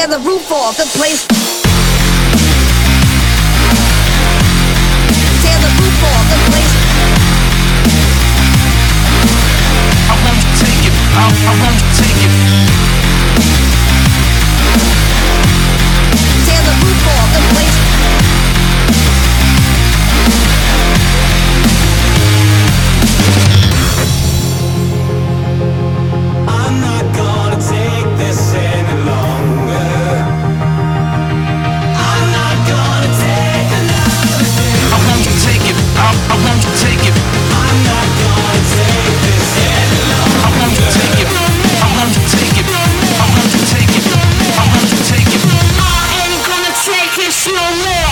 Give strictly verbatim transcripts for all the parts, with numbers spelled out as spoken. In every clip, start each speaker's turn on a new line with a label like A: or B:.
A: the roof off the place. Tear the roof off the place.
B: I won't take it. I, I won't take it.
A: Tear the roof off the place.
C: I'm not gonna take this any longer. I'm not gonna take another day.
B: I won't take it. I, I won't take it.
C: I'm not gonna take this any longer.
B: I won't take it. I won't take it. I won't take it. I won't take it.
D: I ain't gonna take this no more.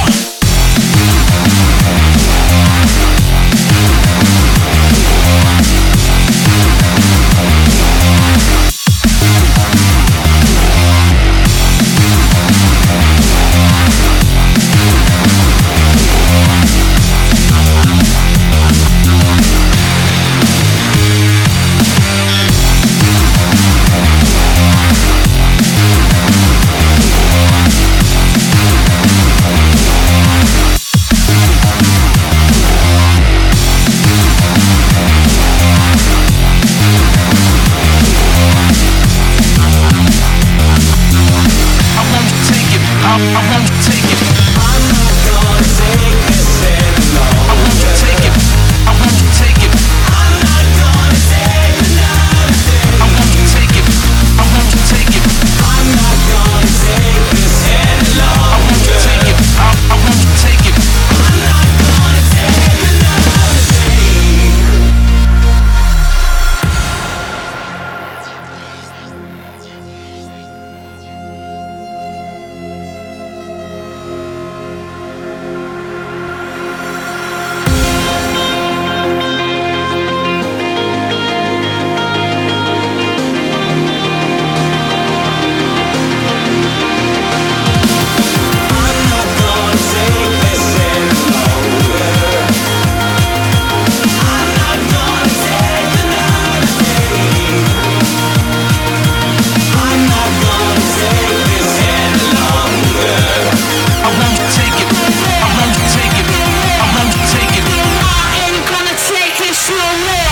D: No more.